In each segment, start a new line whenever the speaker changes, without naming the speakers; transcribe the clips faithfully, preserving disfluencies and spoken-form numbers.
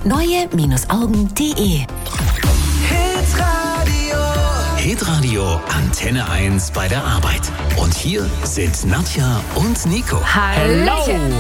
neue-augen punkt de.
Hitradio Antenne eins bei der Arbeit. Und hier sind Nadja und Nico.
Hallo!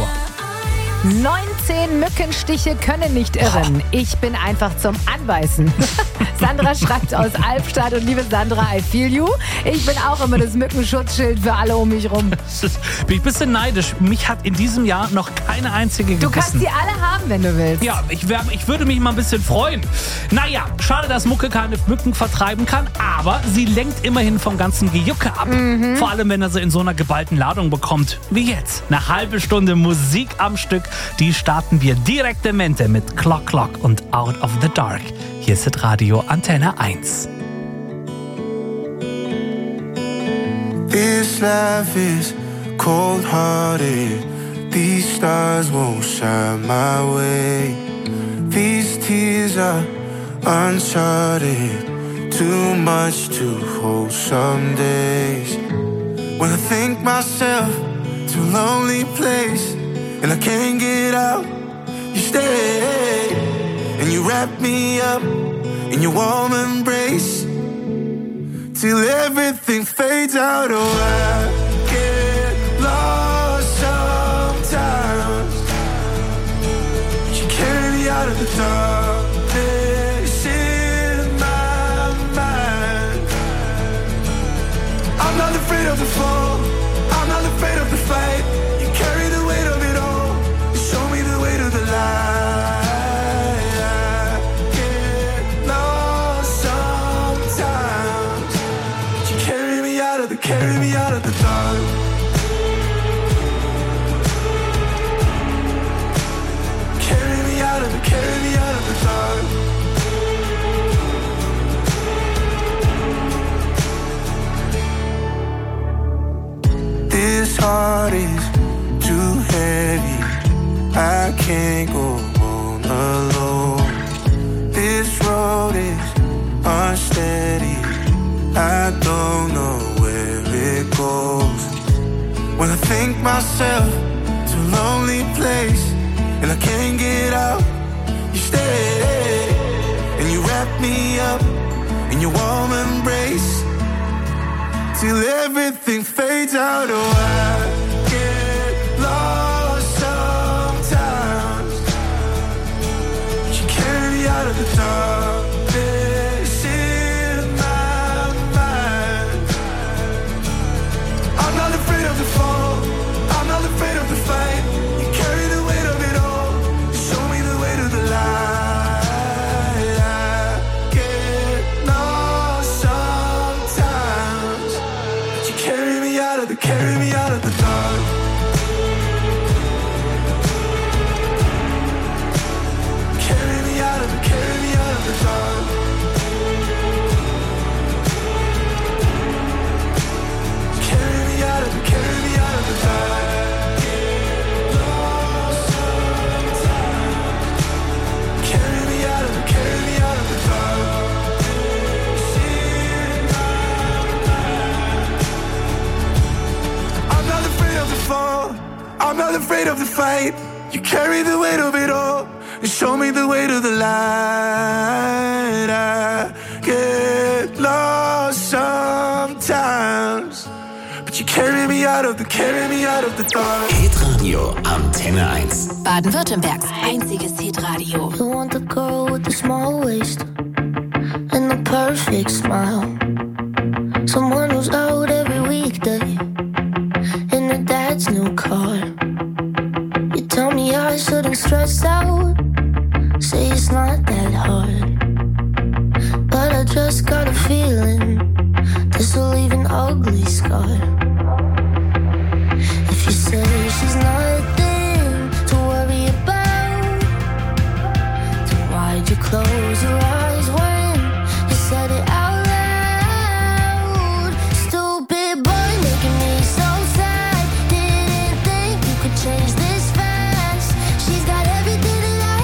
neunzehn Mückenstiche können nicht irren. Ich bin einfach zum Anbeißen. Sandra schreibt aus Albstadt und liebe Sandra, I feel you. Ich bin auch immer das Mückenschutzschild für alle um mich rum.
Bin ich ein bisschen neidisch. Mich hat in diesem Jahr noch keine einzige gebissen.
Du kannst die alle haben, wenn du willst.
Ja, ich, wär, ich würde mich mal ein bisschen freuen. Naja, schade, dass Mucke keine Mücken vertreiben kann, aber sie lenkt immerhin vom ganzen Gejucke ab. Mhm. Vor allem, wenn er sie in so einer geballten Ladung bekommt. Wie jetzt. Eine halbe Stunde Musik am Stück. Die starten wir direktamente mit Clock Clock und Out of the Dark. Hier ist Radio Antenne eins.
This life is cold-hearted. These stars won't shine my way. These tears are uncharted. Too much to hold some days. When I think myself to a lonely place and I can't get out, you stay and you wrap me up in your warm embrace till everything fades out. Oh, I get lost sometimes. You carry me out of the darkness in my mind. I'm not afraid of the fall, I'm not afraid of the fight. You carry the weight of it all, you show me the way to the light. Carry me out of the dark. Carry me out of the, carry me out of the dark. This heart is too heavy. I can't go on alone. This road is unsteady. I don't know it goes. When I think myself to a lonely place and I can't get out, you stay and you wrap me up in your warm embrace till everything fades out. Oh, I get lost sometimes. You carry me out of the dark. Carry me out of the dark. Carry me out of the, carry me out of the dark. Carry me out of the, carry me out of the dark. Carry me out of the, carry me out of the dark. I'm not afraid of the fight. You carry the weight of it all and show me the way to the light. I get lost sometimes, but you carry me out of the, carry me out of the dark.
Hitradio Antenne eins.
Baden-Württembergs einziges Hitradio.
You want the girl with the small waist and the perfect smile. Someone who's out every weekday in her dad's new car. You tell me I shouldn't stress out, say it's not that hard, but I just got a feeling this will leave an ugly scar. If you say she's nothing to worry about, then why'd you close your eyes when you said it out? Change this fast. She's got everything that I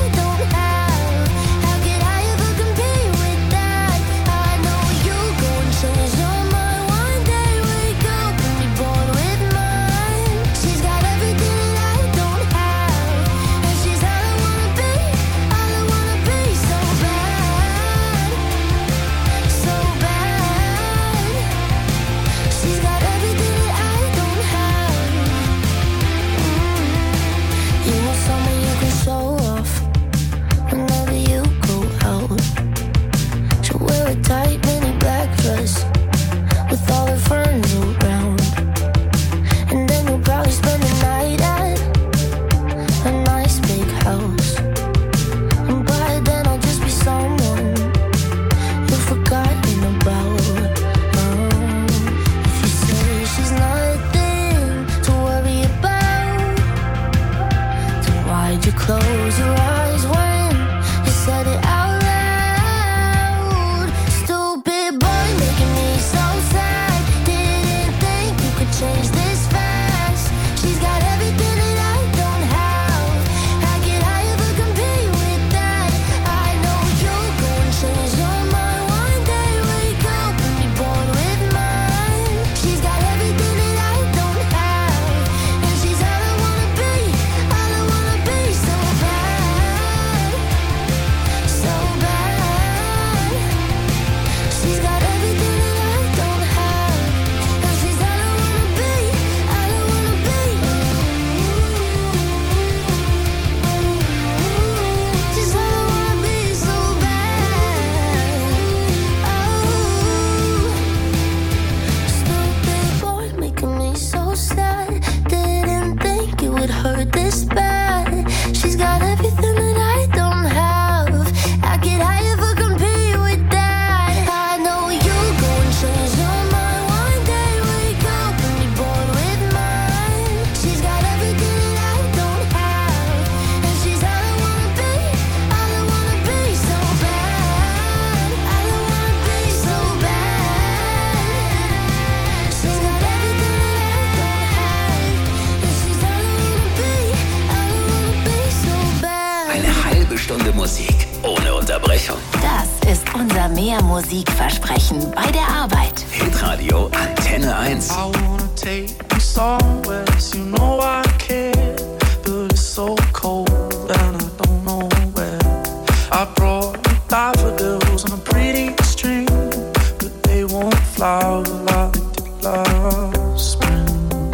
Stunde Musik ohne Unterbrechung.
Das ist unser Mehr-Musik-Versprechen bei der Arbeit.
Hitradio Antenne eins.
I wanna take you somewhere, you know I care, but it's so cold and I don't know where. I brought you daffodils on a pretty string, but they won't flower like they did last spring.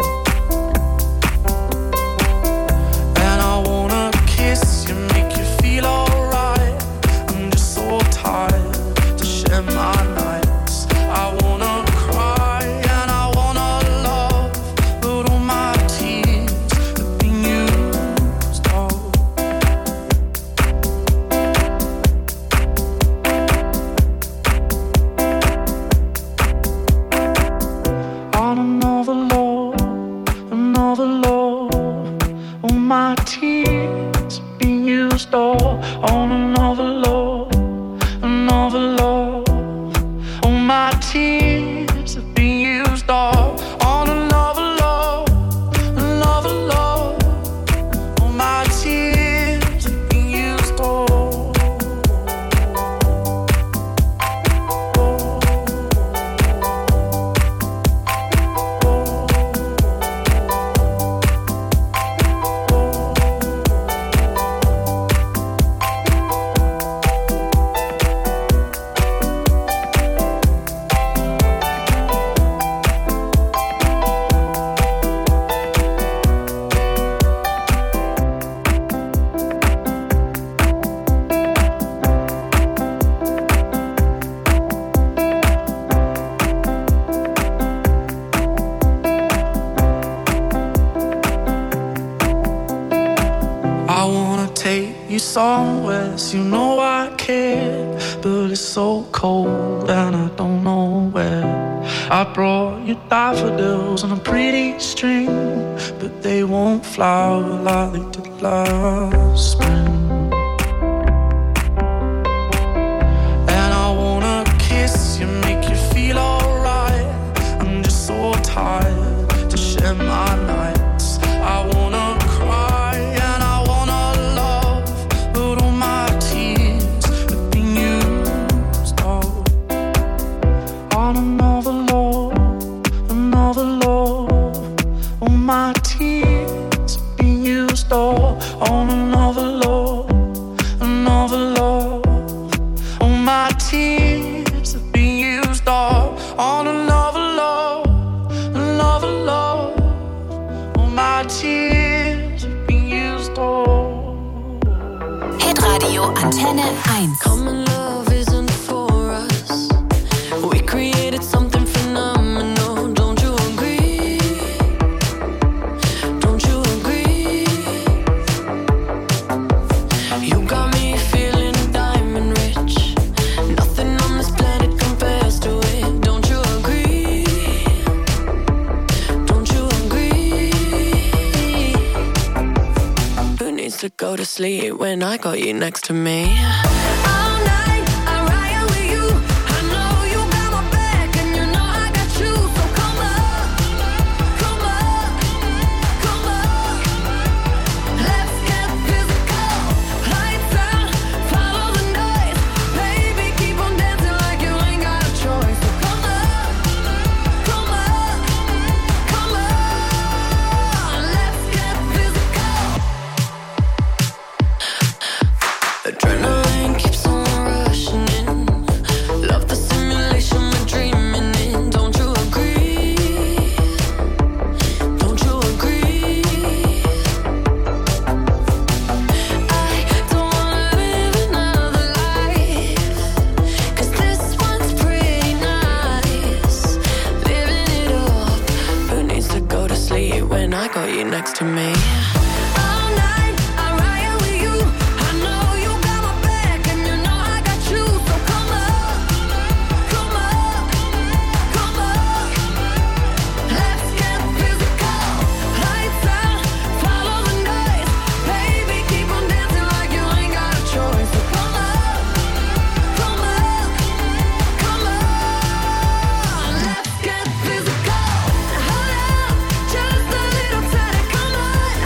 And I wanna kiss you, make you feel alright. I'm just so tired to share my nights. I wanna cry and I wanna love, but all my tears have been used up. On another love, another love, all my tears have been used all. On another love, another love, all my tears have been used all. On another love, another love, all my tears have been used all. I wanna take you somewhere, you know I care, but it's so cold and I don't know where. I brought you daffodils on a pretty string, but they won't flower like they did last spring. And I wanna kiss you, make you feel alright. I'm just so tired to share my nights. I wanna cry and I wanna love, but all my tears have been used up. On another love, another love, all my tears have been used all. On another love, another love, all my tears have been used all. On another love, another love, all my tears have been used all.
Hitradio Antenne eins.
Common love isn't for us. We created something phenomenal. Don't you agree? Don't you agree? You got me feeling diamond rich. Nothing on this planet compares to it. Don't you agree? Don't you agree? Who needs to go to sleep when I got you next to me? All night I ride with you. I know you got my back and you know I got you. So come up, come up, come up. Let's get physical. Lights out, follow the noise. Baby, keep on dancing like you ain't got a choice. So come up, come up, come up. Let's get physical. Adrenaline keeps on rushing in. Love the simulation we're dreaming in. Don't you agree? Don't you agree? I don't wanna live another life, 'cause this one's pretty nice. Living it up. Who needs to go to sleep when I got you next to me? All night I ride with you. I know you got my back and you know I got you. So come up, come up, come up. Let's get physical. Lights out, follow the noise. Baby, keep on dancing like you ain't got a choice. So come up, come up, come up. Let's get physical. Hold up, just a little tighter. Come on.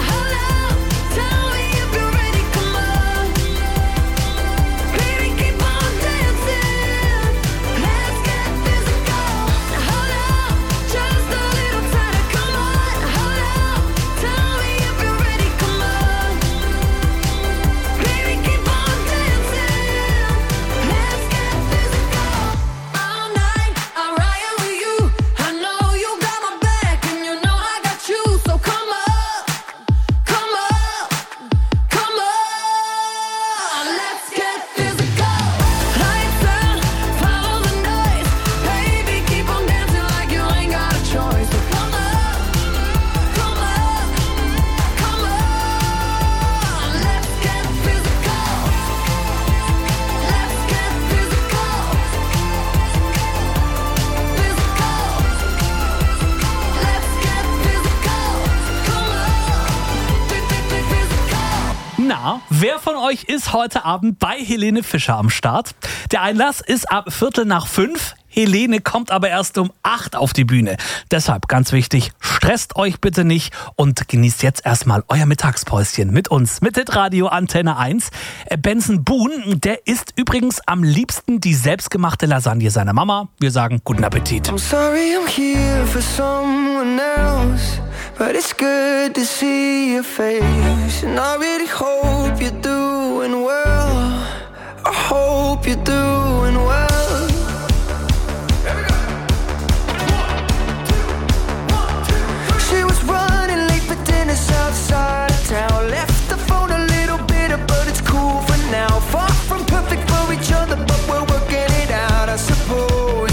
Wer von euch ist heute Abend bei Helene Fischer am Start? Der Einlass ist ab Viertel nach fünf. Helene kommt aber erst um acht auf die Bühne. Deshalb ganz wichtig, stresst euch bitte nicht und genießt jetzt erstmal euer Mittagspäuschen mit uns, mit Hitradio Antenne eins. Benson Boone, der isst übrigens am liebsten die selbstgemachte Lasagne seiner Mama. Wir sagen guten Appetit.
I'm sorry I'm here for someone else, but it's good to see your face. And I really hope you're doing well. I hope you're doing well. Outside of town, left the phone a little bitter, but it's cool for now. Far from perfect for each other, but we're working it out, I suppose.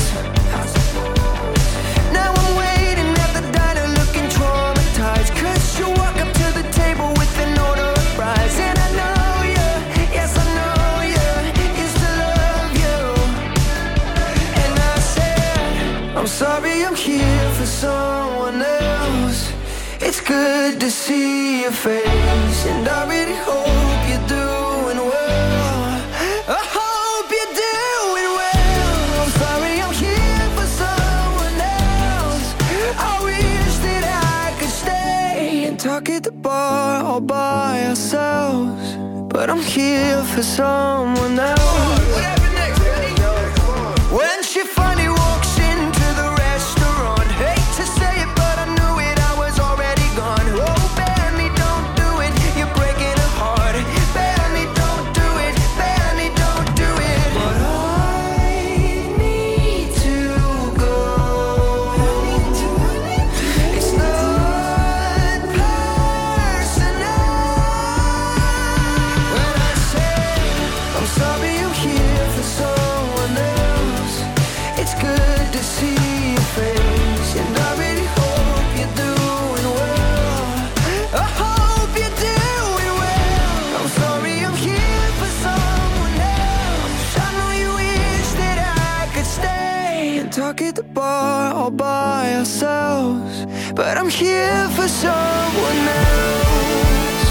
Now I'm waiting at the diner looking traumatized, cause you walk up to the table with an order of fries. And I know you, yes I know you, used to love you. And I said, I'm sorry I'm here for someone else. It's good to see your face, and I really hope you're doing well. I hope you're doing well. I'm sorry I'm here for someone else. I wish that I could stay and talk at the bar all by ourselves, but I'm here for someone else. What happened next? When she finally walks into the restaurant, hate to say it, but I knew it. Talk at the bar all by ourselves, but I'm here for someone else.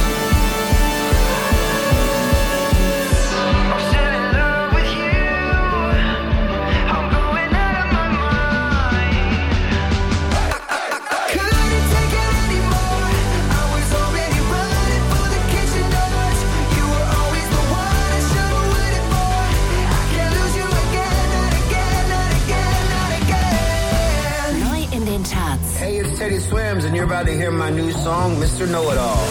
I'm still in love with you. I'm going out of my mind. I, I, I couldn't take it anymore. I was already running for the kitchen doors. You were always the one I should have waited for. I can't lose you again, not again, not again, not again.
Neu in den Charts.
Hey, it's Teddy Swims, and you're about to hear my new song, Mister Know-It-All.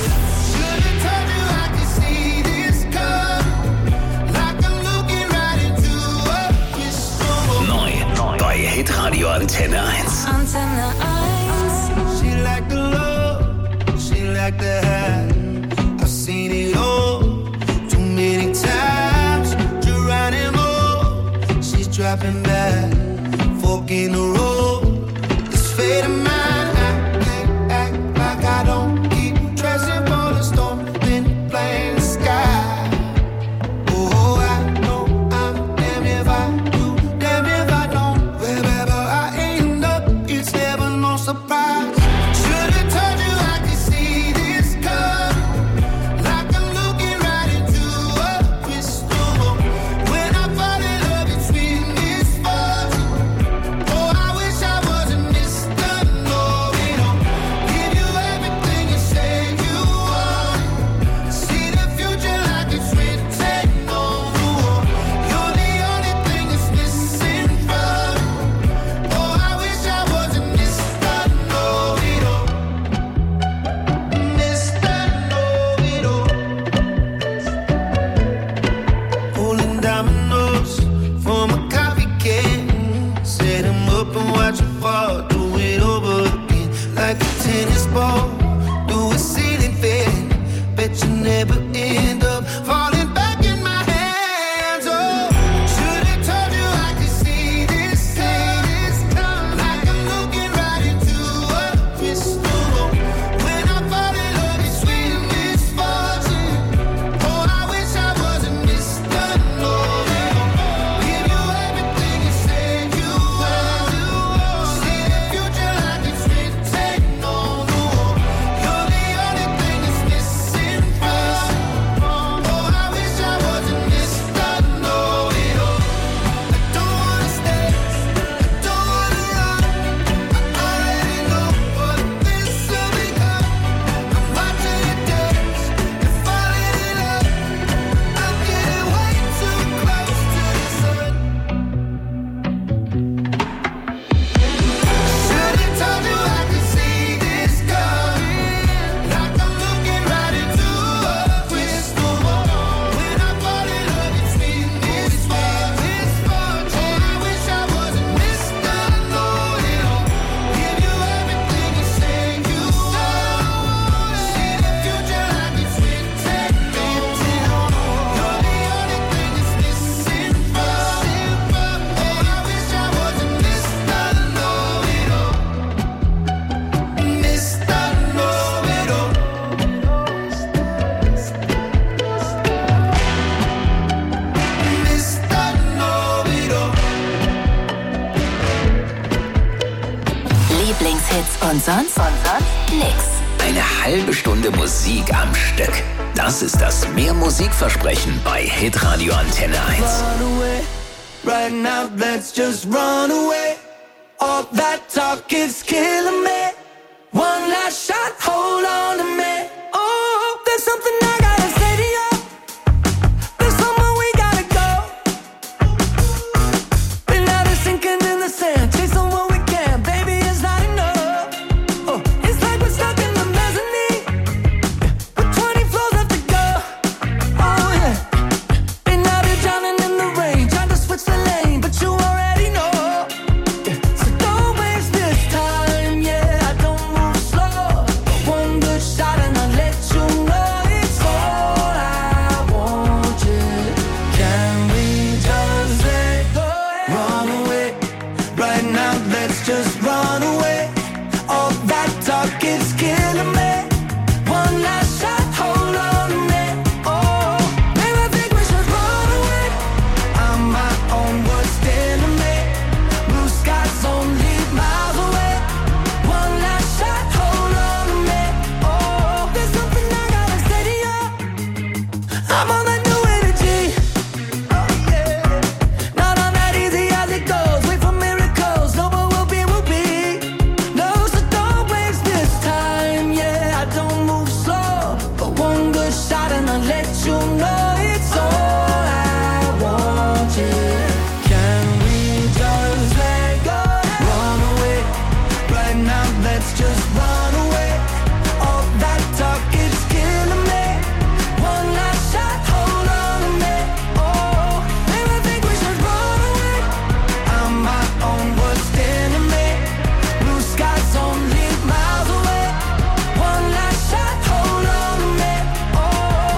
Neu bei Hitradio Antenne eins.
Antenne eins.
She like the love, she like the high. I've seen it all too many times. Geronimo, she's dropping back, fork in the road. This fate of mine, I can't act like I don't keep dressing for the storm in plain sky. Oh, I know I'm damn if I do, damn if I don't. Wherever I end up, it's never no surprise. Should've told you I could see this coming, like I'm looking right into a crystal ball. When I fall in love, it's with misfortune. Oh, I wish I wasn't Mister Know-It-All. Give you everything you say you want. See the future like it's written on the wall. You're the only thing that's missing from me. Oh, I wish I wasn't Mister Know-It-All. Mister Know-It-All. Pulling dominoes from a coffee can. Set 'em up and watch 'em fall. Do it over again like a tennis ball. Do a ceiling fan. Bet you never end up falling back in my hands. Oh, should've told you I could see this coming, like I'm looking right into a crystal ball. When I fall in love, it's with misfortune. Oh, I wish I wasn't Mister Know-It-All. Give you everything you said you want. See the future like it's written on the wall. You're the only thing that's missing from me.
Und sonst? Und sonst? Nix.
Eine halbe Stunde Musik am Stück. Das ist das Mehr-Musik-Versprechen bei Hitradio Antenne eins.
Run away, right now let's just run away. All that talk is killing me. One last shot, hold on to me. Oh, there's something I gotta say to you. There's somewhere we gotta go. Been out of sinking in the sand, chasing what we can, baby, it's not enough. Oh, it's like we're stuck in the mezzanine, with twenty floors left to go. Oh yeah, been out here drowning in the rain, trying to switch the lane, but you already know. Yeah. So don't waste this time, yeah, I don't move slow. One good shot and I'll let you know it's all I want, yeah. Can we just let go? Run away, right now let's just run away. All that talk is killing me. One last shot, hold on to me. Oh, maybe I think we should run away. I'm my own worst enemy. Blue skies only miles away. One last shot, hold on to me. Oh, there's something I gotta say to you. I'm on that new energy. Oh yeah, not on that easy as it goes. Wait for miracles. No, but we'll be, we'll be. No, so don't waste this time. Yeah, I don't move slow, but one good shot and I'll let you know it's all I want. Yeah, can we just let go? Run away, right now. Let's just run away. All that talk is killing me. One last shot, hold on to me. Oh, maybe I think we should run away. I'm my own worst enemy. Blue skies only miles away. One last shot, hold on to me. Oh,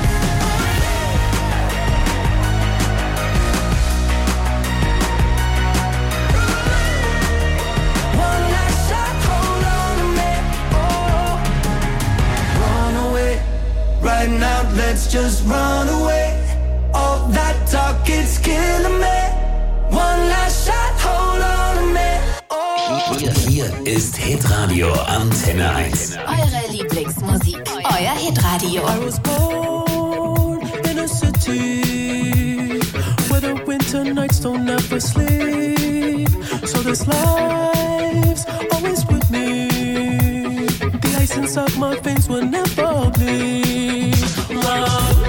one last shot, hold on to me. Oh, run away, right now. Let's just run away. All that talk is killing me. One last shot, hold on to me. Oh.
Hier, hier ist Hitradio Antenne eins.
Eure Lieblingsmusik. Euer Hitradio.
I was born in a city where the winter nights don't ever sleep. So this life's always with me. The ice inside my veins will never bleed. Love,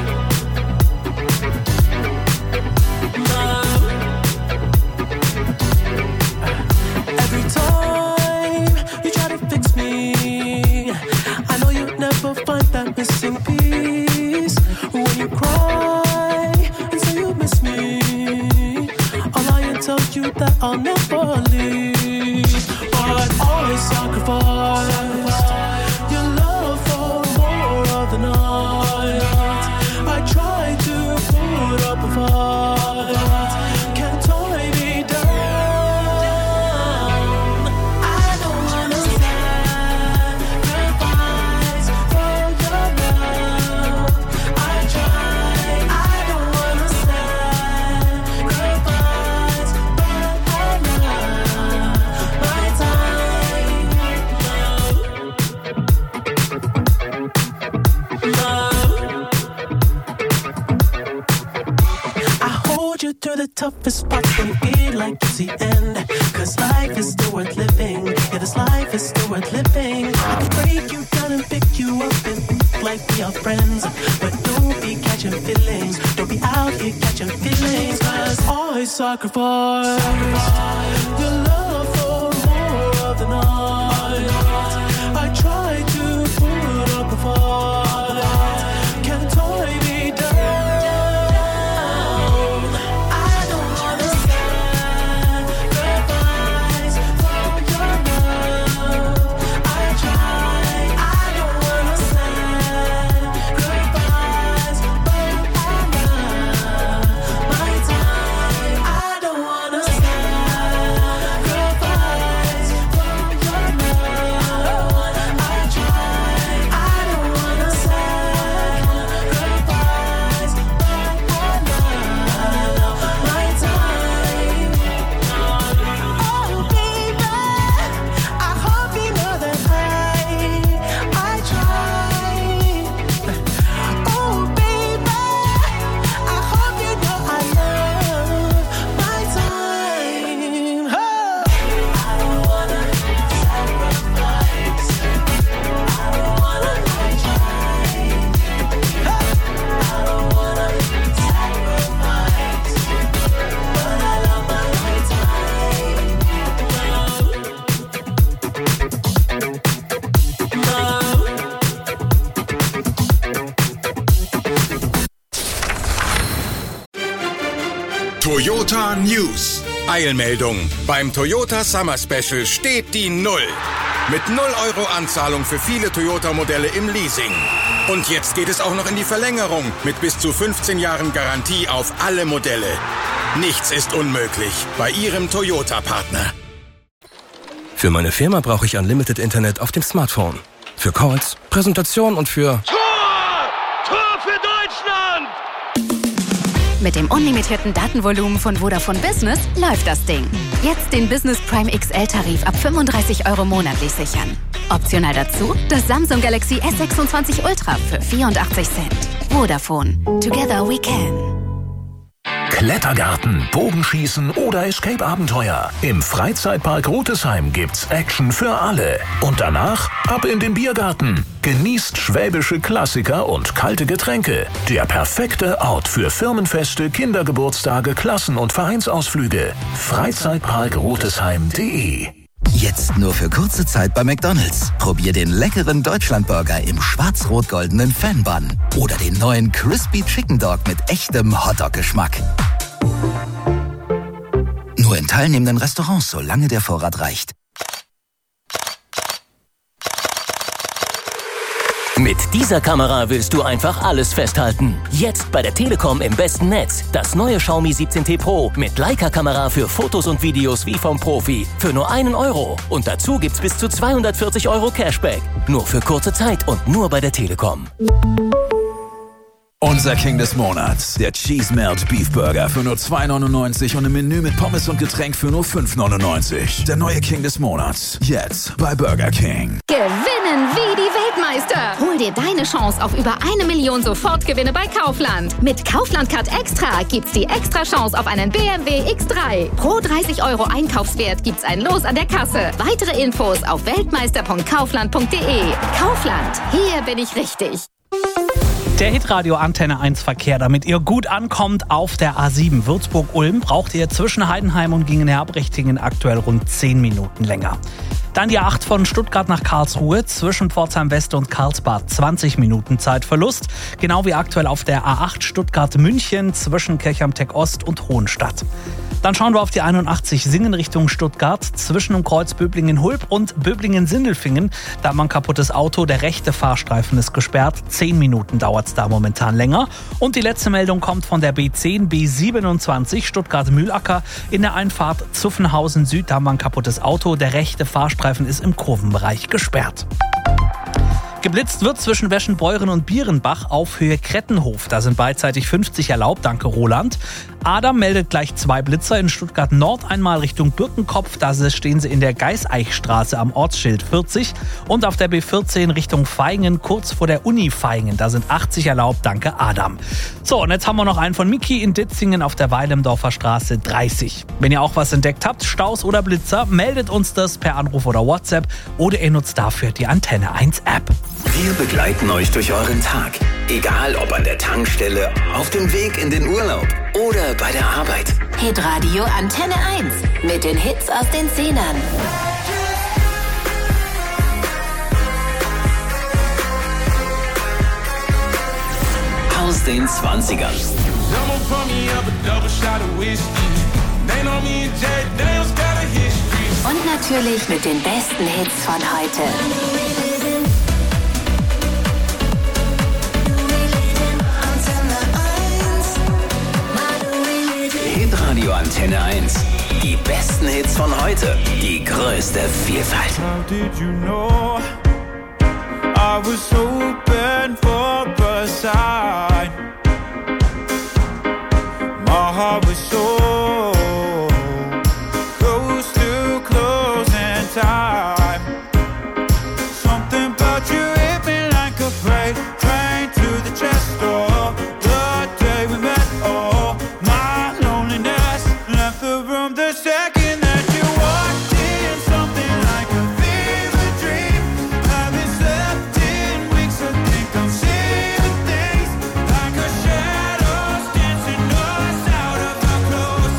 love. Every time you try to fix me, I know you'll never find that missing piece. When you cry and say you miss me, I'll lie and tell you that I'll never leave. But always sacrifice your love for more of the night. I try to put up a fight, can't tie me down. I don't wanna sacrifice for your love. I try, I don't wanna sacrifice, but I love my time. Love, love. I hold you through the toughest parts and feel like it's the end. Cause life is still worth living. Yeah, this life is still worth living. I can break you down and pick you up and think like we are friends. But don't be catching feelings. Don't be out here catching feelings. Cause I sacrifice your love for more of the night. I try to put up a fight, can't tie me down. I don't wanna sacrifice for your love. I try, I don't wanna sacrifice, but I love my time. I don't wanna sacrifice for your love. I try, I don't wanna sacrifice.
Toyota News. Eilmeldung. Beim Toyota Summer Special steht die Null. Mit null Euro Anzahlung für viele Toyota-Modelle im Leasing. Und jetzt geht es auch noch in die Verlängerung mit bis zu fünfzehn Jahren Garantie auf alle Modelle. Nichts ist unmöglich bei Ihrem Toyota-Partner.
Für meine Firma brauche ich Unlimited Internet auf dem Smartphone. Für Calls, Präsentation und für...
Tor! Tor für Deutschland!
Mit dem unlimitierten Datenvolumen von Vodafone Business läuft das Ding. Jetzt den Business Prime X L-Tarif ab fünfunddreißig Euro monatlich sichern. Optional dazu das Samsung Galaxy S sechsundzwanzig Ultra für vierundachtzig Cent. Vodafone. Together we can.
Klettergarten, Bogenschießen oder Escape-Abenteuer. Im Freizeitpark Rutesheim gibt's Action für alle. Und danach ab in den Biergarten. Genießt schwäbische Klassiker und kalte Getränke. Der perfekte Ort für Firmenfeste, Kindergeburtstage, Klassen- und Vereinsausflüge. Freizeitpark Rutesheim punkt de.
Jetzt nur für kurze Zeit bei McDonald's. Probier den leckeren Deutschlandburger im schwarz-rot-goldenen Fan-Bun. Oder den neuen Crispy Chicken Dog mit echtem Hotdog-Geschmack. Nur in teilnehmenden Restaurants, solange der Vorrat reicht.
Mit dieser Kamera willst du einfach alles festhalten. Jetzt bei der Telekom im besten Netz. Das neue Xiaomi siebzehn T Pro mit Leica-Kamera für Fotos und Videos wie vom Profi. Für nur einen Euro. Und dazu gibt's bis zu zweihundertvierzig Euro Cashback. Nur für kurze Zeit und nur bei der Telekom.
Unser King des Monats, der Cheese Melt Beef Burger für nur zwei neunundneunzig und im Menü mit Pommes und Getränk für nur fünf neunundneunzig. Der neue King des Monats, jetzt bei Burger King.
Gewinnen wie die Weltmeister. Hol dir deine Chance auf über eine Million Sofortgewinne bei Kaufland. Mit Kaufland Card Extra gibt's die extra Chance auf einen B M W X drei. Pro dreißig Euro Einkaufswert gibt's ein Los an der Kasse. Weitere Infos auf weltmeister punkt kaufland punkt de. Kaufland, hier bin ich richtig.
Der Hitradio Antenne eins Verkehr, damit ihr gut ankommt auf der A sieben Würzburg-Ulm, braucht ihr zwischen Heidenheim und Gingen-Herbrichtingen aktuell rund zehn Minuten länger. Dann die A acht von Stuttgart nach Karlsruhe, zwischen Pforzheim West und Karlsbad zwanzig Minuten Zeitverlust. Genau wie aktuell auf der A acht Stuttgart-München zwischen Kirchheim-Tech Ost und Hohenstadt. Dann schauen wir auf die einundachtzig Singen Richtung Stuttgart, zwischen dem Kreuz Böblingen-Hulb und Böblingen-Sindelfingen. Da hat man ein kaputtes Auto, der rechte Fahrstreifen ist gesperrt, zehn Minuten dauert es da momentan länger. Und die letzte Meldung kommt von der B zehn B siebenundzwanzig Stuttgart-Mühlacker in der Einfahrt Zuffenhausen Süd. Da haben wir ein kaputtes Auto, der rechte Fahrstreifen ist im Kurvenbereich gesperrt. Geblitzt wird zwischen Weschenbeuren und Bierenbach auf Höhe Krettenhof. Da sind beidseitig fünfzig erlaubt, danke Roland. Adam meldet gleich zwei Blitzer in Stuttgart Nord, einmal Richtung Birkenkopf. Da stehen sie in der Geiseichstraße am Ortsschild vierzig. Und auf der B vierzehn Richtung Vaihingen, kurz vor der Uni Vaihingen. Da sind achtzig erlaubt, danke Adam. So, und jetzt haben wir noch einen von Miki in Ditzingen auf der Weilemdorfer Straße dreißig. Wenn ihr auch was entdeckt habt, Staus oder Blitzer, meldet uns das per Anruf oder WhatsApp oder ihr nutzt dafür die Antenne eins App.
Wir begleiten euch durch euren Tag. Egal ob an der Tankstelle, auf dem Weg in den Urlaub oder bei der Arbeit.
Hitradio Antenne eins mit den Hits aus den Zehnern.
Aus den zwanzigern.
Und natürlich mit den besten Hits von heute.
Hitradio Antenne eins. Die besten Hits von heute. Die größte Vielfalt.
How did you know I was hoping for a sign? My heart was so close to closing time. Something about you hit me like a freight train to the chest door. The day we met, oh, my loneliness left the room the second that you walked in. Something like a fever dream. Haven't slept in weeks. I think I'm seeing things like a shadows dancing us out of our clothes.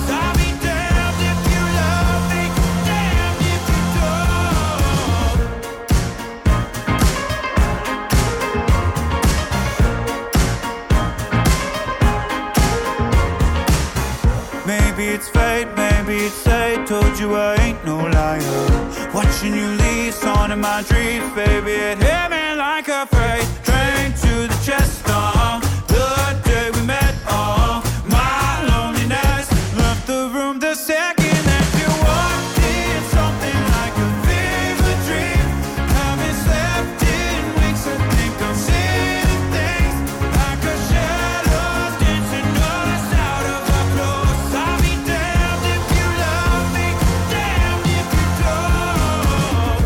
Maybe it's fate, maybe it's fate. Told you I ain't no liar. Watching you leave, on in my dreams, baby. It hit me like a freight train to the chest. Uh, the day we met, uh, my loneliness left the room the second that you walked in. Something like a fever dream. Haven't slept in weeks. I think I'm seeing things like a shadow dancing us out of our clothes. I'll be damned if you love me, damned if you don't.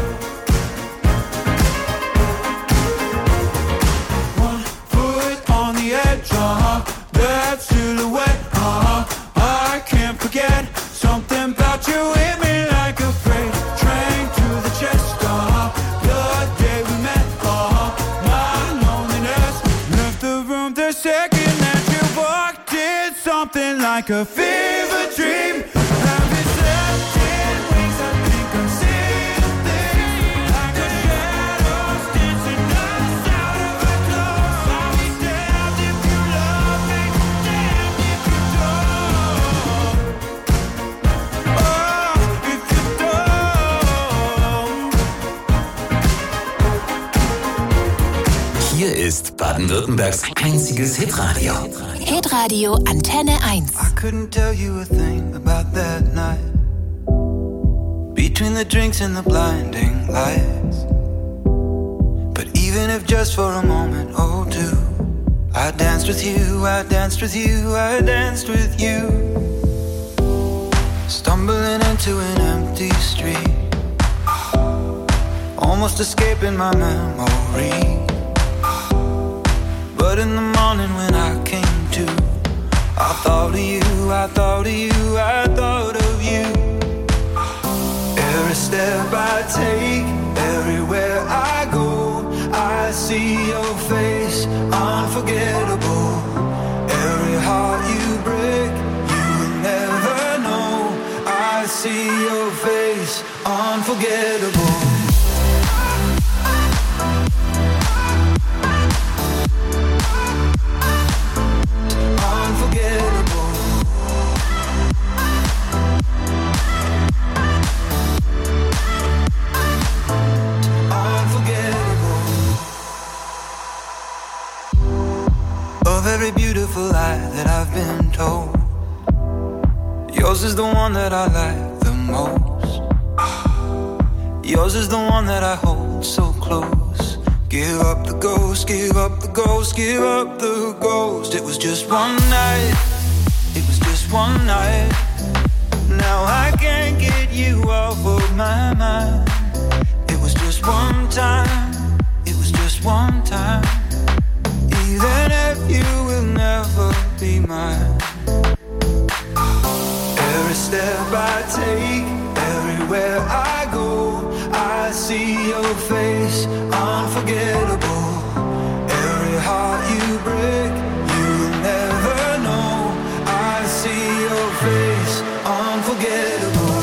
One foot on the edge, uh-huh. That silhouette, uh-huh. I can't forget something about you. Hit me like a freight train to the chest, uh-huh. The day we met, uh-huh. My loneliness left the room the second that you walked in. Something like a fever dream. Haven't slept in weeks. I think I'm seeing things like a shadows dancing us out of our clothes. I'll be damned if you love me, damned if you don't. Oh, if you don't.
Hier ist Baden-Württembergs einziges Hitradio.
Hitradio Antenne eins.
I couldn't tell you a thing about that night. Between the drinks and the blinding lights. But even if just for a moment or two, I danced with you, I danced with you, I danced with you. Stumbling into an empty street, almost escaping my memory. But in the morning when I came to, I thought of you, I thought of you, I thought of you. Every step I take, everywhere I go, I see your face, unforgettable. Every heart you break, you will never know. I see your face, unforgettable. Unforgettable. Unforgettable. Of every beautiful lie that I've been told, yours is the one that I like the most. Yours is the one that I hold so close. Give up the ghost, give up the ghost, give up the ghost. It was just one night, it was just one night. Now I can't get you off of my mind. It was just one time, it was just one time. Even if you will never be mine. Every step I take, everywhere I go, I see your face, unforgettable. Every heart you break, you will never know. I see your face, unforgettable.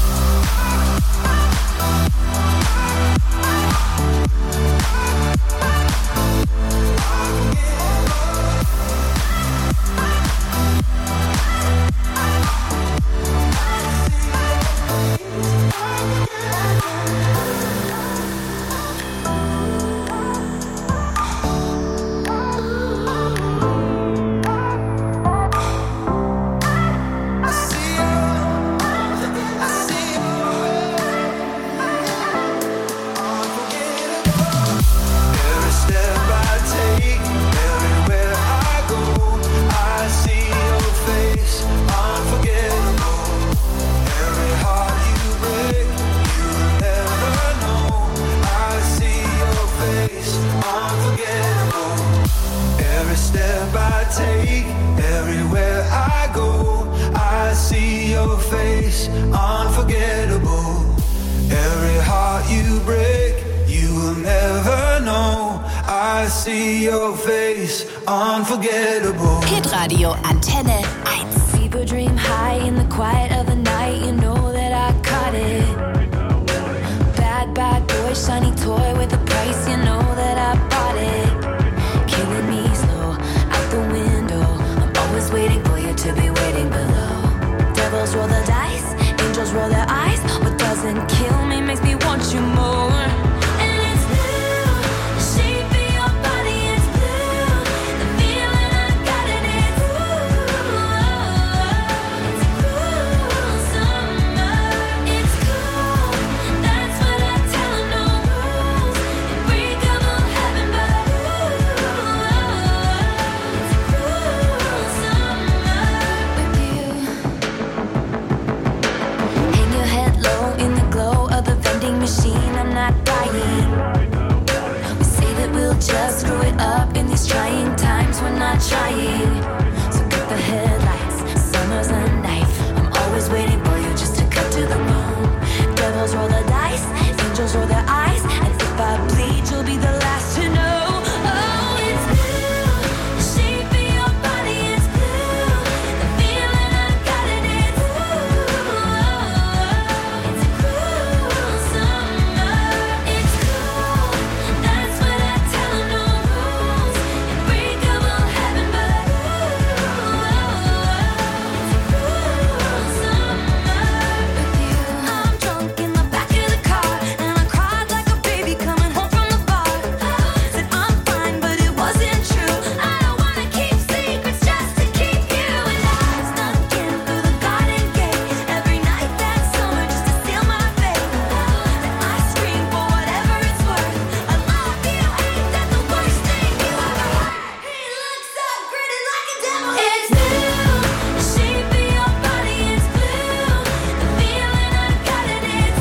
Hitradio Antenne eins.
Fever dream high in the quiet of the night. You know that I caught it. Bad, bad boy, shiny toy with a price. You know that I bought it. Killing me slow out the window. I'm always waiting for you to be waiting below. trying. So cut the headlights, summer's a knife. I'm always waiting for you just to cut to the bone. Devils roll the dice, angels roll their eyes, and if I bleed, you'll be the last to know. Oh, it's blue, the shape of your body is blue. The feeling I've got it is ooh. It's a cruel summer. It's cool, that's what I tell 'em, no rules. Unbreakable heaven, but ooh, it's a cruel summer with you. I'm drunk in the back of the car, and I cried like a baby coming home from the bar. Said I'm fine, but it wasn't true. I don't wanna keep secrets just to keep you. And I snuck in through the garden gate every night that summer just to steal my fate. Then I scream for whatever it's worth. I love you, ain't that the worst thing you ever heard? He looks so pretty like a devil. It's blue, the shape of your body is blue. The feeling I've got it is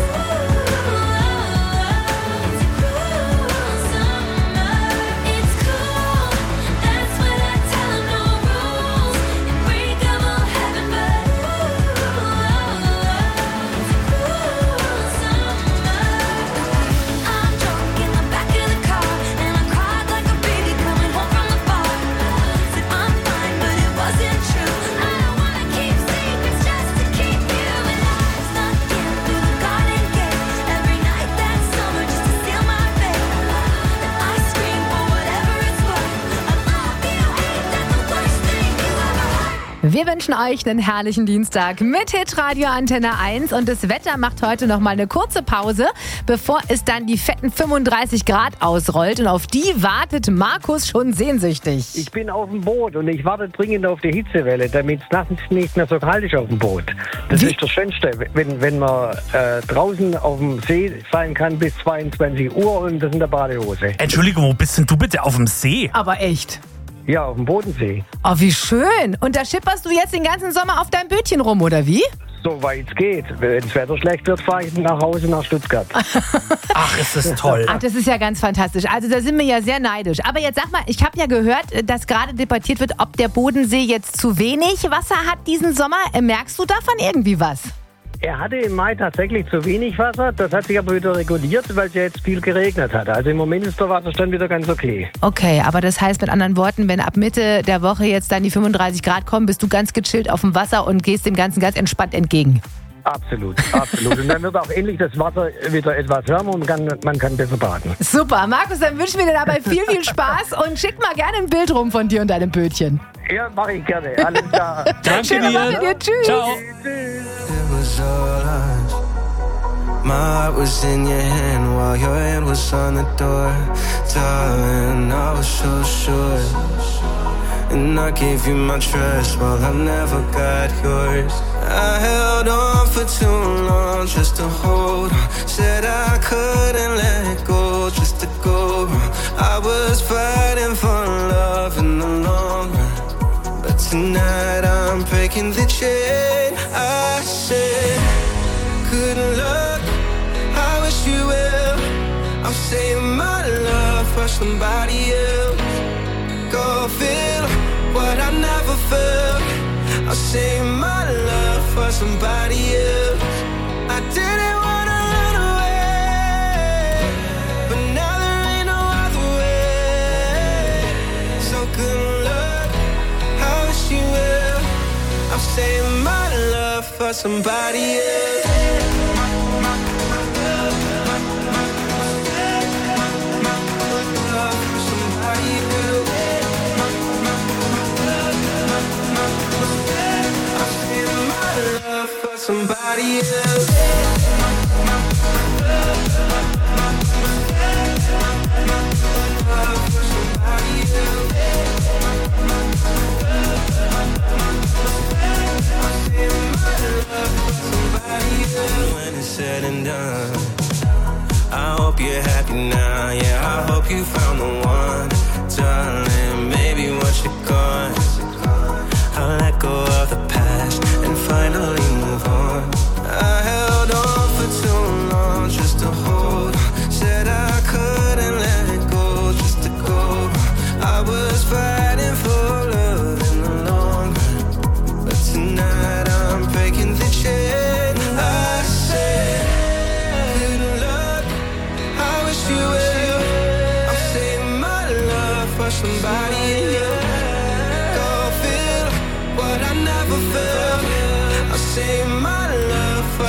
ooh. It's a cruel summer. It's cool, that's what I tell 'em, no rules. Unbreakable heaven, but ooh, it's a cruel summer. I'm drunk in the back of the car, and I cried like a baby coming home from the bar. Said I'm fine, but it wasn't true. I don't wanna keep secrets just to keep you. And I snuck in through the garden gate every night that summer just to steal my fate. Then I scream for whatever it's worth. I love you, ain't that the worst thing you ever heard?
Wir wünschen euch einen herrlichen Dienstag mit Hitradio Antenne eins und das Wetter macht heute noch mal eine kurze Pause, bevor es dann die fetten fünfunddreißig Grad ausrollt und auf die wartet Markus schon sehnsüchtig.
Ich bin auf dem Boot und ich warte dringend auf die Hitzewelle, damit es nachts nicht mehr so kalt ist auf dem Boot. Das ist das Schönste, wenn, wenn man äh, draußen auf dem See sein kann bis zweiundzwanzig Uhr und das in der Badehose.
Entschuldigung, wo bist denn du bitte? Auf dem See?
Aber echt.
Ja, auf dem Bodensee.
Oh, wie schön. Und da schipperst du jetzt den ganzen Sommer auf deinem Bötchen rum, oder wie?
Soweit es geht. Wenn das Wetter schlecht wird, fahre ich nach Hause nach Stuttgart.
Ach, ist das toll.
Ach, das ist ja ganz fantastisch. Also da sind wir ja sehr neidisch. Aber jetzt sag mal, ich habe ja gehört, dass gerade debattiert wird, ob der Bodensee jetzt zu wenig Wasser hat diesen Sommer. Merkst du davon irgendwie was?
Er hatte im Mai tatsächlich zu wenig Wasser. Das hat sich aber wieder reguliert, weil es ja jetzt viel geregnet hat. Also im Moment ist der Wasserstand wieder ganz okay.
Okay, aber das heißt mit anderen Worten, wenn ab Mitte der Woche jetzt dann die fünfunddreißig Grad kommen, bist du ganz gechillt auf dem Wasser und gehst dem Ganzen ganz entspannt entgegen.
Absolut, absolut. Und dann wird auch endlich das Wasser wieder etwas wärmer und man kann, man kann besser baden.
Super, Markus, dann wünschen wir dir dabei viel, viel Spaß und schick mal gerne ein Bild rum von dir und deinem Bötchen.
Ja, mache ich gerne. Alles klar.
Danke
Schöne
dir.
Woche dir. Tschüss.
Ciao.
It was all ours. My heart was in your hand while your hand was on the door. Darling, I was so sure. And I gave you my trust while I never got yours. I held on for too long just to hold on. Said I couldn't let go just to go wrong. I was fighting for love in the long run. But tonight I'm breaking the chain. I said, good luck, I wish you well. I'm saying my love for somebody else. Go feel what I never felt. I'll save my love for somebody else. I didn't wanna run away, but now there ain't no other way. So good luck, I wish you well. I'll save my love for somebody else. Somebody else. When it's said and done, I hope you're happy now. Yeah, I hope you found the one, darling. Maybe once you're gone, I'll let go of the past and finally move on. I held on for too long just to hold on. Said I couldn't let it go just to go. I was fighting for love.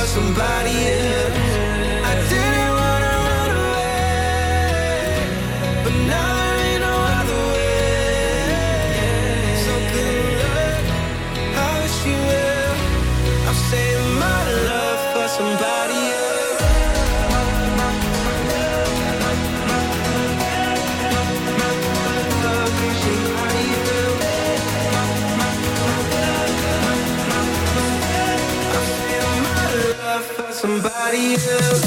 for somebody else. I didn't wanna run away, but now there ain't no other way. So good luck, I wish you well. I'm saving my love for somebody else. Somebody else.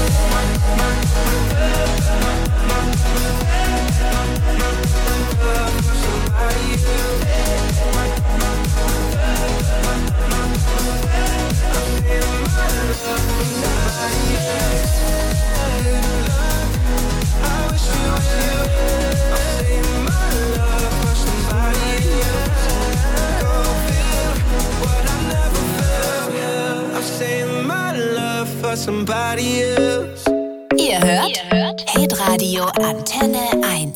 Somebody else.
Ihr hört, Ihr hört? Hitradio Antenne eins.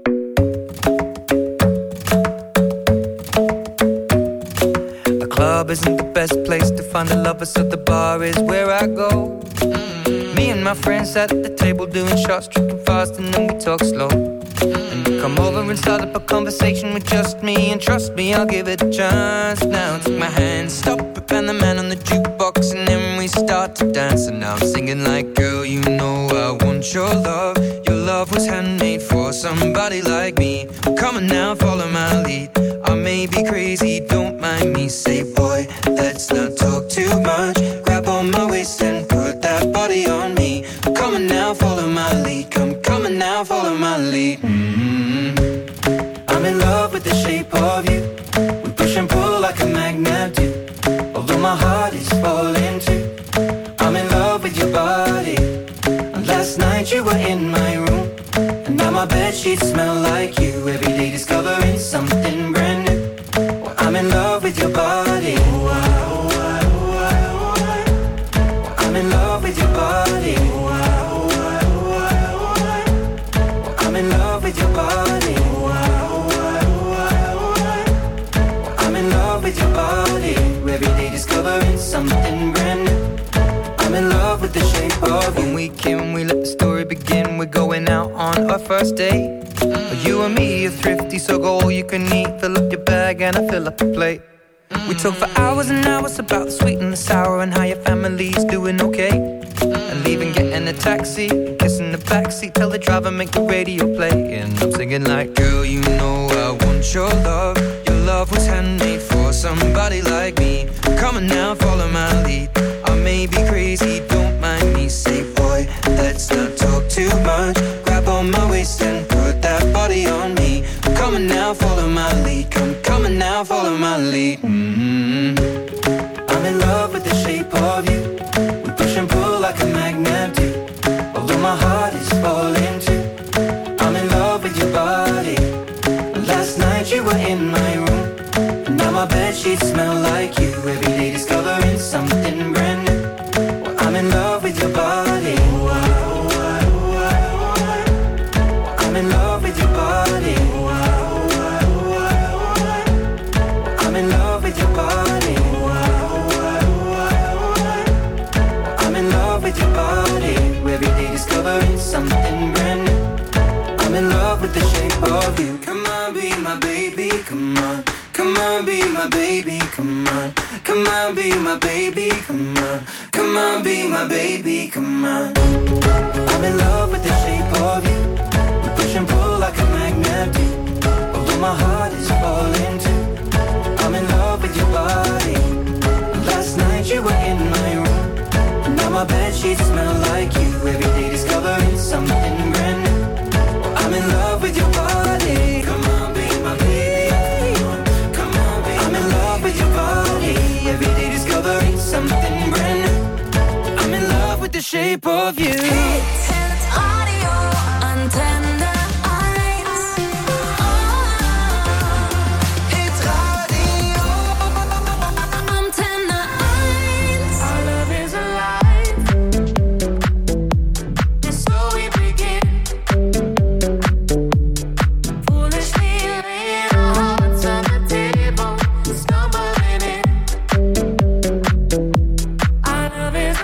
The club isn't the best place to find a lover, so the bar is where I go. Mm-hmm. Me and my friends sat at the table doing shots, tripping fast, and then we talk slow. And you come over and start up a conversation with just me, and trust me, I'll give it a chance. Now take my hand, stop it, and the man on the jukebox, and then we start to dance. And now I'm singing like, girl, you know I want your love. Your love was handmade for somebody like me. Come on now, follow my lead. I may be crazy, don't mind me. Say, boy, let's not talk too much. Grab on my waist and put that body on me. Come on now, follow my lead. Come, come on now, follow my lead. Mm-hmm. I'm in love with the shape of you. We push and pull like a magnet do. Although my heart is falling too. I'm in love with your body. And last night you were in my room, and now my bedsheets smell like you. Every day discovering something brand new. Well, I'm in love with your body. I'm in love with your body. I'm in love with your body. I'm in love with your body. Every day discovering something brand new. I'm in love with the shape of you. When we came, we let the story begin. We're going out on our first date. Mm. You and me are thrifty, so go all you can eat. Fill up your bag and I fill up the plate. Mm. We talk for hours and hours about the sweet and the sour, and how your family's doing okay. Mm. And leaving, getting a taxi, kissing the backseat, tell the driver make the radio play. And I'm singing like, girl, you know I want your love. Your love was handmade for somebody like me. Come on now, follow my lead. I may be crazy, don't mind me. Say, boy, let's not talk too much. Grab on my waist and put that body on me. Come on now, follow my lead. Come, come on now, follow my lead. Mm-hmm. I'm in love with the shape of you. We push and pull like a magnet do. Although my heart is falling too. I'm in love with your body. Last night you were in my room, and now my bedsheets smell like you. Every day discovering something brand new. Well, I'm in love with your body. I'm in love with your body. I'm in love with your body. I'm in love with your body. Every day discovering something brand new. I'm in love with the shape of you. Come on, be my baby, come on. Come on, be my baby, come on. Come on, be my baby, come on. Come on, be my baby, come on. I'm in love with the shape of you. We push and pull like a magnet do. Although my heart is falling too. I'm in love with your body. Last night you were in my room, and now my bedsheets smell like you. Every day discovering something brand new. I'm in love with your body. Come on, be my baby. Come on, be I'm in love with your body. Every day discovering something brand new. I'm in love with the shape of you.
Hit Radio Antenne eins. Hit Radio Antenne eins. Our love is alive. And so we begin. Foolishly laying our hearts on the table, stumbling in. Our love is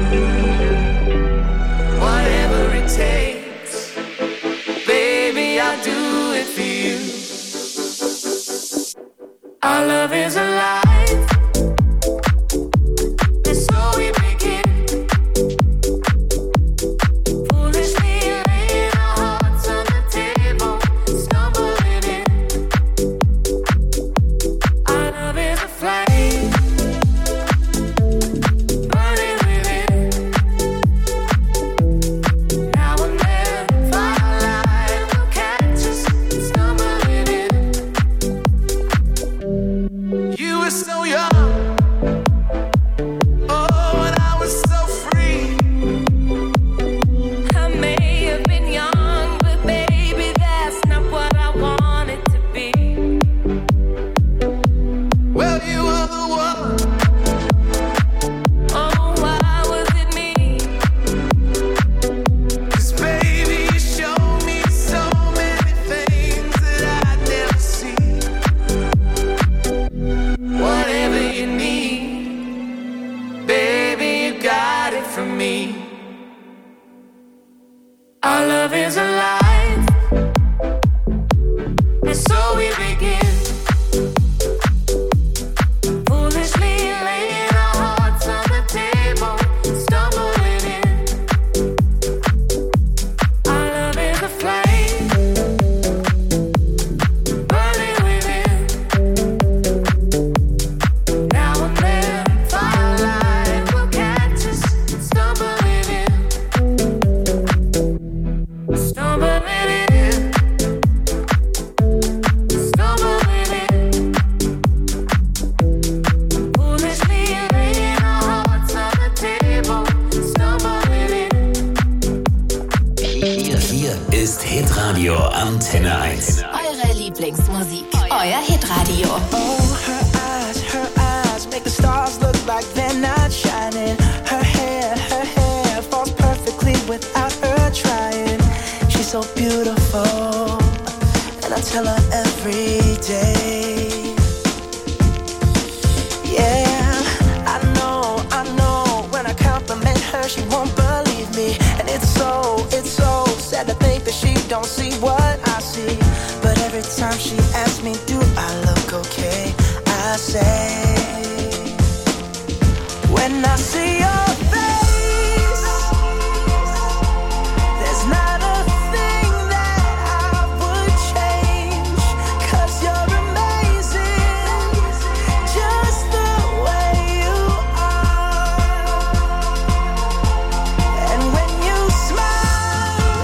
Whatever it takes, baby, I'll do it for you. Our love is alive. And so we begin. Foolishly laying our hearts on the table, stumbling in. Our love is a flame, burning within. Now and then, firelight will catch us stumbling in. You were so young, oh, and I was so free. I may have been young, but baby, that's not what I wanted to be. Well, you were the one. Oh, why was it me? 'Cause baby, you showed me so many things that I'd never see. Whatever you need, baby, you got it from me. Our love is alive, and so we begin. Foolishly laying our hearts on the table, stumbling in. Our love is a flame, burning within. Now and then, firelight will catch us stumbling in. Stumbling in. Stumbling in. Foolishly laying our hearts on the table, stumbling in.
Hier, hier ist Hitradio Antenne eins.
Eure Lieblingsmusik. Euer Hitradio.
Oh, her eyes, her eyes make the stars look like they're not shining. Her hair, her hair falls perfectly without her trying. She's so beautiful, and I tell her every day. Yeah, I know, I know. When I compliment her, she won't believe me, and it's so, it's so sad to think that she don't see what I see. But every time she asks me, do I look okay? I say, when I see your face, there's not a thing that I would change. 'Cause you're amazing, just the way you are. And when you smile,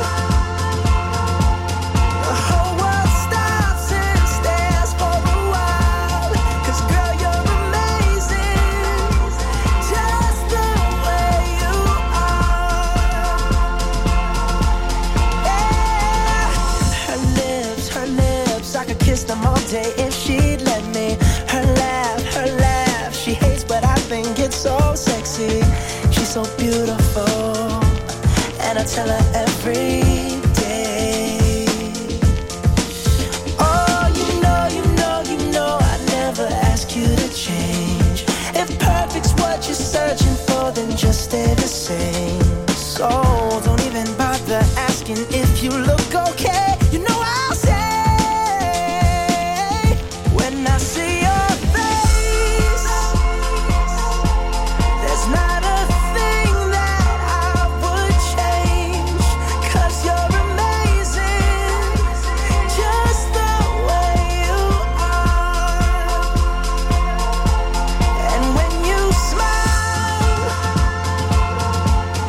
the whole world stops and stares for a while. 'Cause girl, you're amazing, just the way you are. Yeah. Her lips, her lips, I could kiss them all day if she'd let me. Her laugh, her laugh, she hates but I think it's so sexy. She's so beautiful, and I tell her every day. Oh, you know, you know, you know, I never ask you to change. If perfect's what you're searching for, then just stay the same. So don't even bother asking if you look okay. You know I'll say, when I see your face, there's not a thing that I would change. 'Cause you're amazing, just the way you are. And when you smile,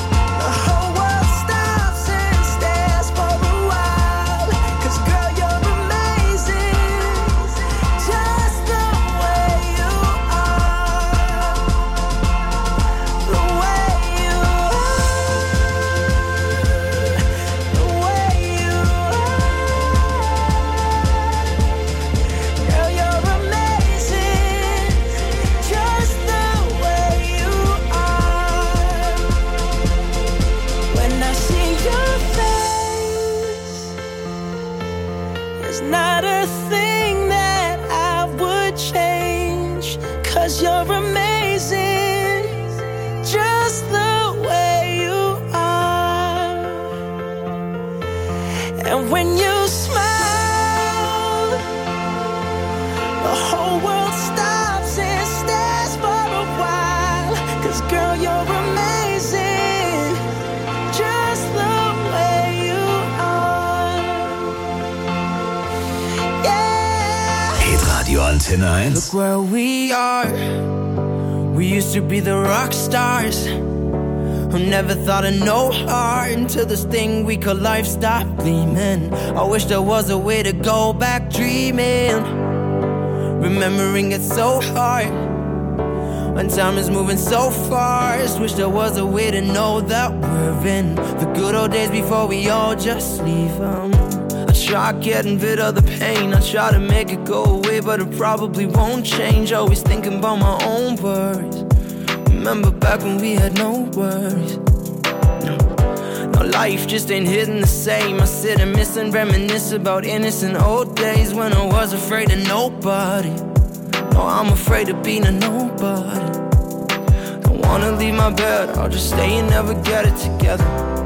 Antenne eins.
Look where we are. We used to be the rock stars who never thought of no heart until this thing we call life stopped gleaming. I wish there was a way to go back dreaming. Remembering it so hard when time is moving so fast. Wish there was a way to know that we're in the good old days before we all just leave them. I try getting rid of the pain, I try to make it go away, but it probably won't change. Always thinking about my own worries. Remember back when we had no worries. Now life just ain't hitting the same. I sit and miss and reminisce about innocent old days when I was afraid of nobody. Oh, I'm afraid of being a nobody. Don't wanna leave my bed, I'll just stay and never get it together.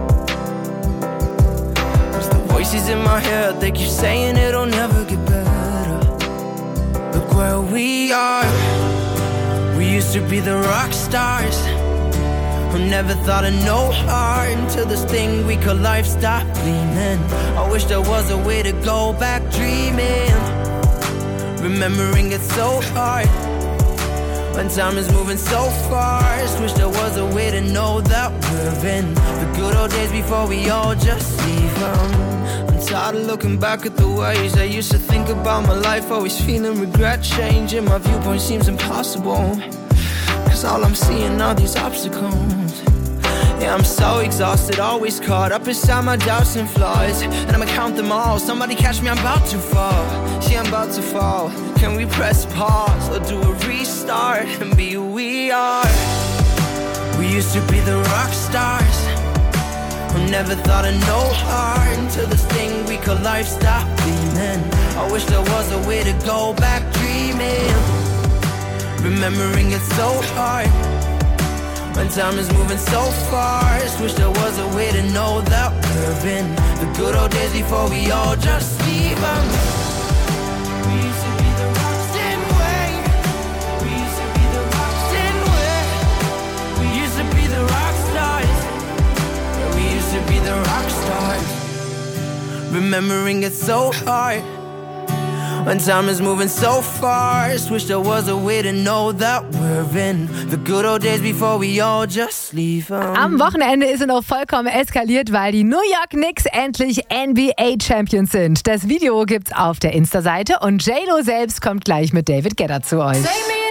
Cause the voices in my head, they keep saying it'll never get better. Look where we are. We used to be the rock stars who never thought of no heart until this thing we call life stopped gleaming. I wish there was a way to go back dreaming. Remembering it so hard when time is moving so fast. Wish there was a way to know that we're in the good old days before we all just leave them. I'm tired of looking back at the ways I used to think about my life. Always feeling regret changing. My viewpoint seems impossible, cause all I'm seeing are these obstacles. Yeah, I'm so exhausted, always caught up inside my doubts and flaws. And I'ma count them all, somebody catch me, I'm about to fall. See, I'm about to fall. Can we press pause or do a restart and be who we are? We used to be the rock stars who never thought of no heart until this thing we call life stopped gleaming. I wish there was a way to go back dreaming. Remembering it so hard when time is moving so fast. Wish there was a way to know that we're in the good old days before we all just leave them. We used to be the rocks, didn't we? We used to be the rocks, didn't we? We used to be the rock stars. Yeah, we used to be the rock stars. Remembering it so hard when time is moving so fast. Wish there was a way to know that we're in the good old days before we all just leave them.
Am Wochenende ist es noch vollkommen eskaliert, weil die New York Knicks endlich N B A Champions sind. Das Video gibt's auf der Insta-Seite und J-Lo selbst kommt gleich mit David Guetta zu euch.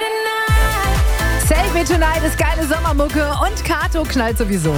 Save Me Tonight ist geile Sommermucke und Kato knallt sowieso.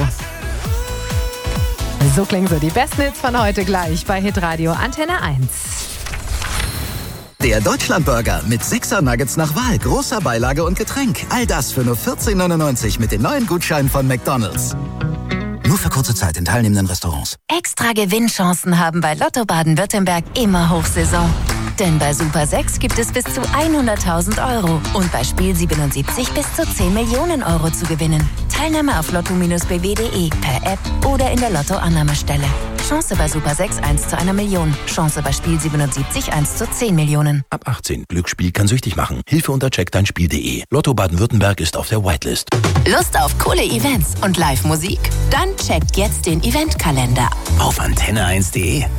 So klingen so die besten Hits von heute gleich bei Hitradio Antenne eins.
Der Deutschlandburger mit sechser Nuggets nach Wahl, großer Beilage und Getränk. All das für nur vierzehn neunundneunzig mit den neuen Gutscheinen von McDonald's. Nur für kurze Zeit in teilnehmenden Restaurants.
Extra Gewinnchancen haben bei Lotto Baden-Württemberg immer Hochsaison. Denn bei Super sechs gibt es bis zu hunderttausend Euro und bei Spiel siebenundsiebzig bis zu zehn Millionen Euro zu gewinnen. Teilnahme auf lotto Bindestrich b w punkt d e, per App oder in der Lotto-Annahmestelle. Chance bei Super sechs eins zu einer Million. Chance bei Spiel siebenundsiebzig eins zu zehn Millionen.
Ab achtzehn. Glücksspiel kann süchtig machen. Hilfe unter check dein Spiel punkt de. Lotto Baden-Württemberg ist auf der Whitelist.
Lust auf coole Events und Live-Musik? Dann checkt jetzt den Eventkalender
auf antenne eins punkt de.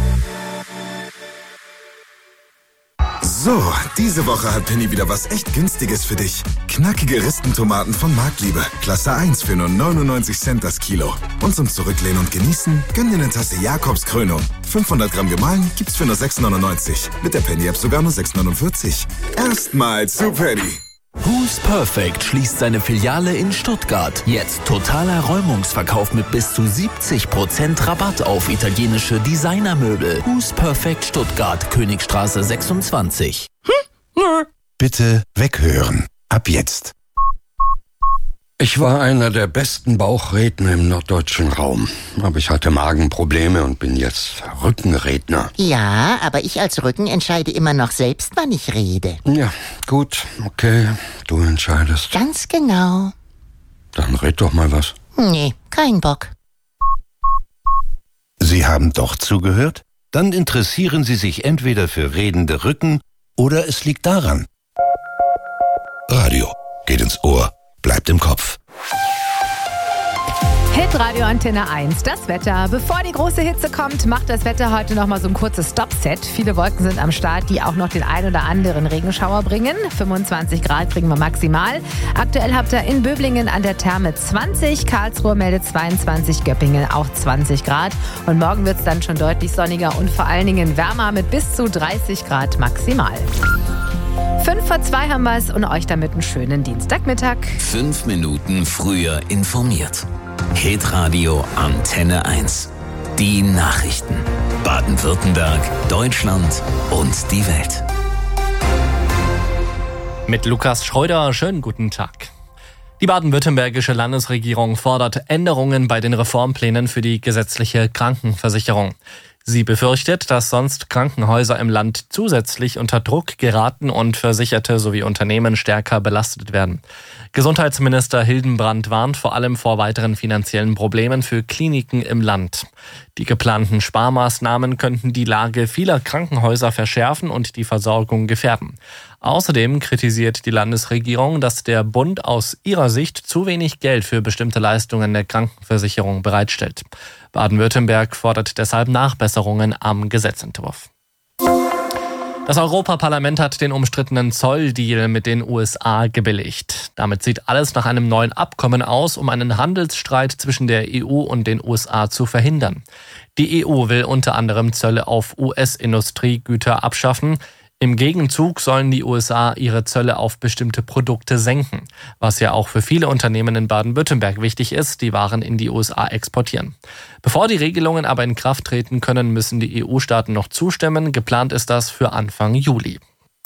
So, diese Woche hat Penny wieder was echt Günstiges für dich. Knackige Ristentomaten von Marktliebe. Klasse eins für nur neunundneunzig Cent das Kilo. Und zum Zurücklehnen und Genießen, gönn dir eine Tasse Jakobs Krönung. fünfhundert Gramm gemahlen gibt's für nur sechs neunundneunzig. Mit der Penny-App sogar nur sechs neunundvierzig. Erstmal zu Penny.
Who's Perfect schließt seine Filiale in Stuttgart. Jetzt totaler Räumungsverkauf mit bis zu siebzig Prozent Rabatt auf italienische Designermöbel. Who's Perfect Stuttgart, Königstraße sechsundzwanzig.
Hm? Bitte weghören. Ab jetzt. Ich war einer der besten Bauchredner im norddeutschen Raum. Aber ich hatte Magenprobleme und bin jetzt Rückenredner.
Ja, aber ich als Rücken entscheide immer noch selbst, wann ich rede.
Ja, gut, okay, du entscheidest.
Ganz genau.
Dann red doch mal was.
Nee, kein Bock.
Sie haben doch zugehört? Dann interessieren Sie sich entweder für redende Rücken oder es liegt daran. Radio geht ins Ohr. Bleibt im Kopf.
Hitradio Antenne eins, das Wetter. Bevor die große Hitze kommt, macht das Wetter heute nochmal so ein kurzes Stop-Set. Viele Wolken sind am Start, die auch noch den ein oder anderen Regenschauer bringen. fünfundzwanzig Grad kriegen wir maximal. Aktuell habt ihr in Böblingen an der Therme zwanzig, Karlsruhe meldet zweiundzwanzig, Göppingen auch zwanzig Grad. Und morgen wird es dann schon deutlich sonniger und vor allen Dingen wärmer mit bis zu dreißig Grad maximal. Fünf vor zwei haben wir es und euch damit einen schönen Dienstagmittag.
Fünf Minuten früher informiert. Hitradio Antenne eins. Die Nachrichten. Baden-Württemberg, Deutschland und die Welt.
Mit Lukas Schreuder, schönen guten Tag. Die baden-württembergische Landesregierung fordert Änderungen bei den Reformplänen für die gesetzliche Krankenversicherung. Sie befürchtet, dass sonst Krankenhäuser im Land zusätzlich unter Druck geraten und Versicherte sowie Unternehmen stärker belastet werden. Gesundheitsminister Hildenbrand warnt vor allem vor weiteren finanziellen Problemen für Kliniken im Land. Die geplanten Sparmaßnahmen könnten die Lage vieler Krankenhäuser verschärfen und die Versorgung gefährden. Außerdem kritisiert die Landesregierung, dass der Bund aus ihrer Sicht zu wenig Geld für bestimmte Leistungen der Krankenversicherung bereitstellt. Baden-Württemberg fordert deshalb Nachbesserungen am Gesetzentwurf. Das Europaparlament hat den umstrittenen Zolldeal mit den U S A gebilligt. Damit sieht alles nach einem neuen Abkommen aus, um einen Handelsstreit zwischen der E U und den U S A zu verhindern. Die E U will unter anderem Zölle auf U S-Industriegüter abschaffen. Im Gegenzug sollen die U S A ihre Zölle auf bestimmte Produkte senken, was ja auch für viele Unternehmen in Baden-Württemberg wichtig ist, die Waren in die U S A exportieren. Bevor die Regelungen aber in Kraft treten können, müssen die E U-Staaten noch zustimmen. Geplant ist das für Anfang Juli.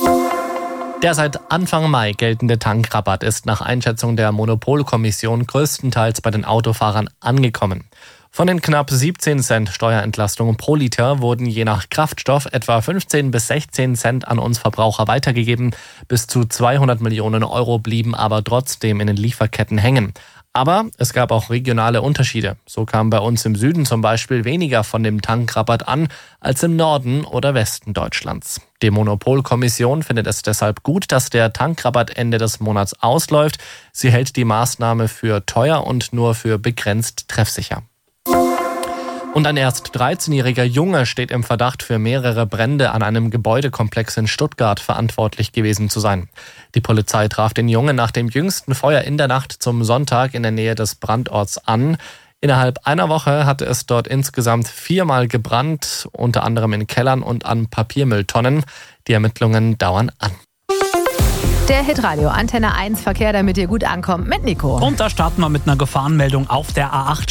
Der seit Anfang Mai geltende Tankrabatt ist nach Einschätzung der Monopolkommission größtenteils bei den Autofahrern angekommen. Von den knapp siebzehn Cent Steuerentlastung pro Liter wurden je nach Kraftstoff etwa fünfzehn bis sechzehn Cent an uns Verbraucher weitergegeben. Bis zu zweihundert Millionen Euro blieben aber trotzdem in den Lieferketten hängen. Aber es gab auch regionale Unterschiede. So kam bei uns im Süden zum Beispiel weniger von dem Tankrabatt an als im Norden oder Westen Deutschlands. Die Monopolkommission findet es deshalb gut, dass der Tankrabatt Ende des Monats ausläuft. Sie hält die Maßnahme für teuer und nur für begrenzt treffsicher. Und ein erst dreizehnjähriger Junge steht im Verdacht, für mehrere Brände an einem Gebäudekomplex in Stuttgart verantwortlich gewesen zu sein. Die Polizei traf den Jungen nach dem jüngsten Feuer in der Nacht zum Sonntag in der Nähe des Brandorts an. Innerhalb einer Woche hatte es dort insgesamt viermal gebrannt, unter anderem in Kellern und an Papiermülltonnen. Die Ermittlungen dauern an.
Der Hitradio Antenne eins Verkehr, damit ihr gut ankommt, mit Nico.
Und da starten wir mit einer Gefahrenmeldung auf der A acht.